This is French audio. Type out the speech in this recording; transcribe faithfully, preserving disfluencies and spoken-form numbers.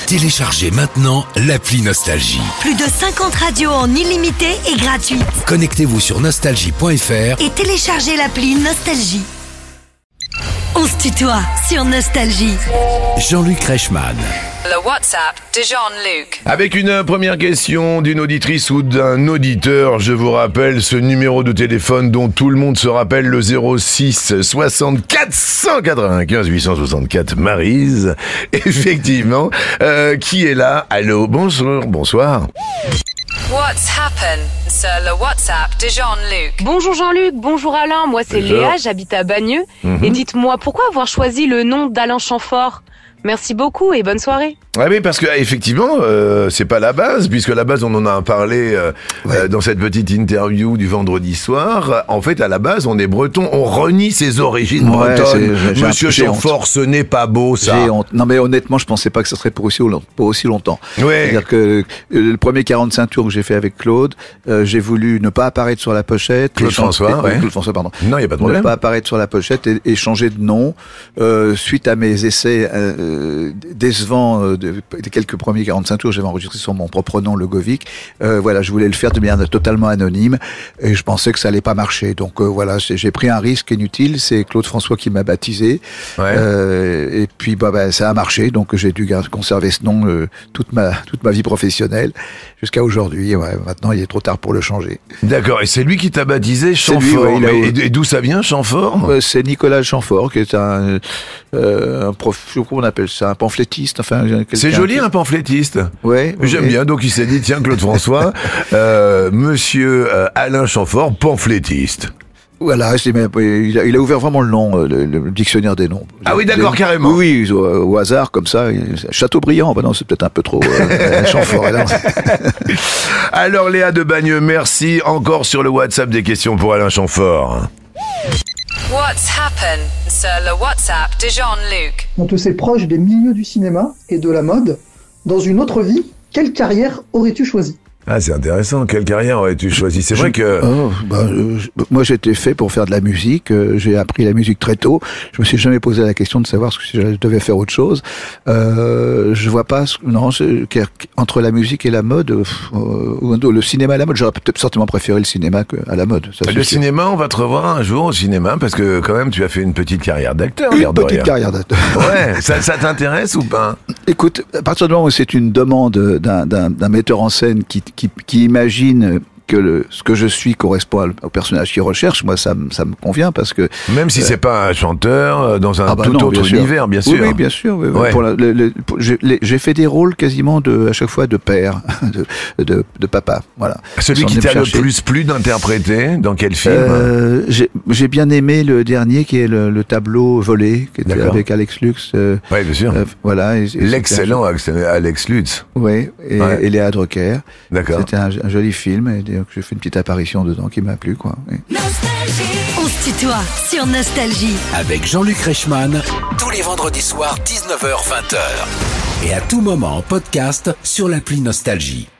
Téléchargez maintenant l'appli Nostalgie. Plus de cinquante radios en illimité et gratuite. Connectez-vous sur nostalgie point f r et téléchargez l'appli Nostalgie. On se tutoie sur Nostalgie. Jean-Luc Reichmann. Le WhatsApp de Jean-Luc. Avec une première question d'une auditrice ou d'un auditeur, je vous rappelle ce numéro de téléphone dont tout le monde se rappelle, le zéro six soixante-quatre cent quatre-vingt-quinze huit cent soixante-quatre Maryse. Effectivement, euh, qui est là? Allô, bonsoir, bonsoir. What's happened sur le WhatsApp de Jean-Luc. Bonjour Jean-Luc, bonjour Alain, moi c'est Bonjour. Léa, j'habite à Bagneux. Mm-hmm. Et dites-moi, pourquoi avoir choisi le nom d'Alain Chamfort? Merci beaucoup et bonne soirée. Ah oui, parce que effectivement, euh, c'est pas la base, puisque la base, on en a parlé euh, Ouais. euh, dans cette petite interview du vendredi soir. En fait, à la base, on est breton, on renie ses origines Ouais, bretonnes. c'est- j'ai- Monsieur j'ai Chamfort, ce n'est pas beau, ça. J'ai honte. Non mais honnêtement, je pensais pas que ça serait pour aussi, long- pour aussi longtemps. Ouais. C'est-à-dire que euh, le premier quarante-cinq tours que j'ai fait avec Claude, euh, j'ai voulu ne pas apparaître sur la pochette. Claude et chan- François, et- ouais. Claude François, pardon. Non, il y a pas de Ne problème. pas apparaître sur la pochette et, et changer de nom euh, suite à mes essais euh, décevants euh, de, des quelques premiers quarante-cinq tours. J'avais enregistré sur mon propre nom, le Govic. Euh, voilà, je voulais le faire de manière totalement anonyme et je pensais que ça allait pas marcher. Donc euh, voilà, c'est- j'ai pris un risque inutile. C'est Claude François qui m'a baptisé. Ouais. Euh, et puis bah, bah, ça a marché, donc j'ai dû gar- conserver ce nom euh, toute ma toute ma vie professionnelle jusqu'à aujourd'hui. Ouais, maintenant il est trop tard pour le changer. D'accord, et c'est lui qui t'a baptisé C'est lui, Chamfort. ouais, il a- Mais- et, et d'où ça vient, Chamfort? Euh, c'est Nicolas Chamfort qui est un euh, un prof, je sais pas comment on appelle ça, un pamphlétiste. Enfin, quelqu'un C'est joli, qui- un pamphlétiste. Ouais. J'aime ouais. bien, donc il s'est dit, tiens, Claude François, euh, monsieur euh, Alain Chamfort, phamplétiste. Voilà, c'est même- il a, il a ouvert vraiment le nom, euh, le, le dictionnaire des noms. Ah oui, d'accord, Les- carrément. Oui, oui, au, au hasard comme ça. Chateaubriand, bah non, c'est peut-être un peu trop euh, Chamfort. alors. Alors Léa de Bagneux, merci encore sur le WhatsApp des questions pour Alain Chamfort. What's happened sur le WhatsApp de Jean-Luc. On te sait proche des milieux du cinéma et de la mode. Dans une autre vie, quelle carrière aurais-tu choisi ? Ah, c'est intéressant. Quelle carrière aurais-tu choisi? C'est vrai que... Oh, bah, euh, je- moi, j'étais fait pour faire de la musique. euh, j'ai appris la musique très tôt. Je me suis jamais posé la question de savoir si je devais faire autre chose. Euh, je vois pas. ce- Non, c'est- qu'er- entre la musique et la mode, euh, ou le cinéma et la mode, j'aurais peut-être certainement préféré le cinéma qu'à la mode. Ça, Le c'est sûr. cinéma, on va te revoir un jour au cinéma, parce que quand même, tu as fait une petite carrière d'acteur. Une l'air de petite rien. carrière d'acteur. Ouais, ça, ça t'intéresse ou pas? Écoute, à partir du moment où c'est une demande d'un, d'un, d'un metteur en scène qui, qui, qui imagine que le, ce que je suis correspond au personnage qu'il recherche, moi ça, me- ça me convient parce que Même si c'est pas un chanteur, euh, dans un Ah bah tout non, autre bien sûr. univers, bien Oui, sûr. oui, bien sûr. oui, oui. Ouais. Pour la- le- le- pour- j'ai, les- j'ai fait des rôles quasiment de, à chaque fois de père, de, de, de papa. Voilà. Celui Ils qui sont t'a venus me le chercher. plus plu d'interpréter, dans quel film? Euh, j'ai, j'ai bien aimé le dernier qui est le, le tableau volé, qui était D'accord. avec Alex Lux. Euh, Oui, bien sûr. euh, voilà. et- et c'était L'excellent Alex- Alex Lutz. un- Oui, et, Ouais. et Léa Drucker. D'accord. C'était un, un joli film, et donc j'ai fait une petite apparition dedans qui m'a plu, quoi. Oui. On se tutoie sur Nostalgie. Avec Jean-Luc Reichmann, tous les vendredis soirs, dix-neuf heures vingt. Et à tout moment en podcast sur l'appli Nostalgie.